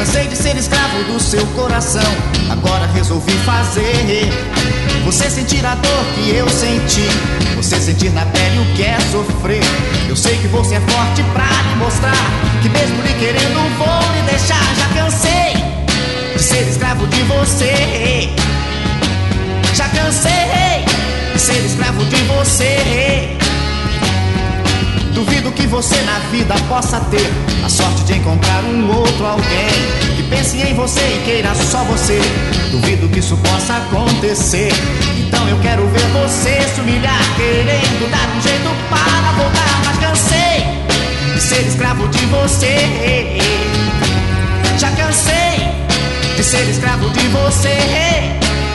cansei de ser escravo do seu coração. Agora resolvi fazer você sentir a dor que eu senti, você sentir na pele o que é sofrer. Eu sei que você é forte pra lhe mostrar que mesmo lhe querendo vou lhe deixar. Já cansei de ser escravo de você. Já cansei de ser escravo de você. Duvido que você na vida possa ter a sorte de encontrar um outro alguém que pense em você e queira só você. Duvido que isso possa acontecer. Então eu quero ver você se humilhar, querendo dar um jeito para voltar. Mas cansei de ser escravo de você. Já cansei de ser escravo de você.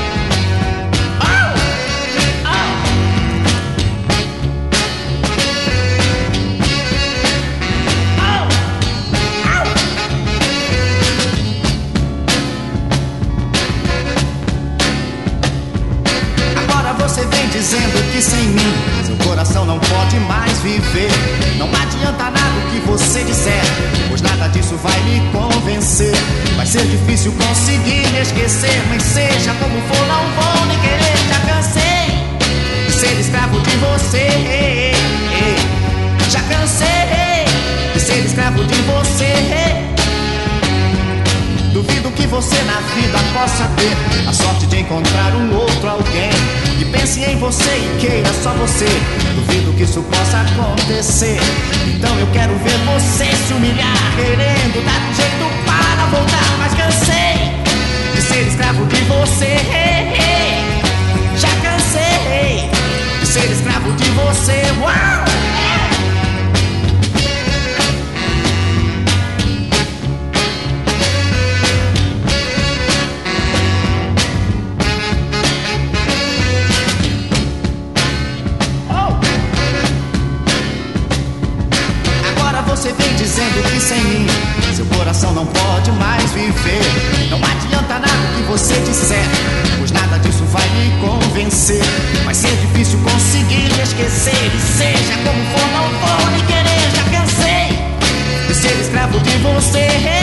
Você vem dizendo que sem mim seu coração não pode mais viver. Não adianta nada o que você disser, pois nada disso vai me convencer. Vai ser difícil conseguir me esquecer, mas seja como for, não vou me querer. Já cansei de ser escravo de você. Já cansei de ser escravo de você. Duvido que você na vida possa ter a sorte de encontrar um outro alguém que pense em você e queira só você. Duvido que isso possa acontecer. Então eu quero ver você se humilhar, querendo dar um jeito para voltar. Mas cansei de ser escravo de você. Já cansei de ser escravo de você. Uau! Você vem dizendo que sem mim seu coração não pode mais viver. Não adianta nada o que você disser, pois nada disso vai me convencer. Vai ser difícil conseguir me esquecer. E seja como for, não vou me querer. Já cansei de ser escravo de você.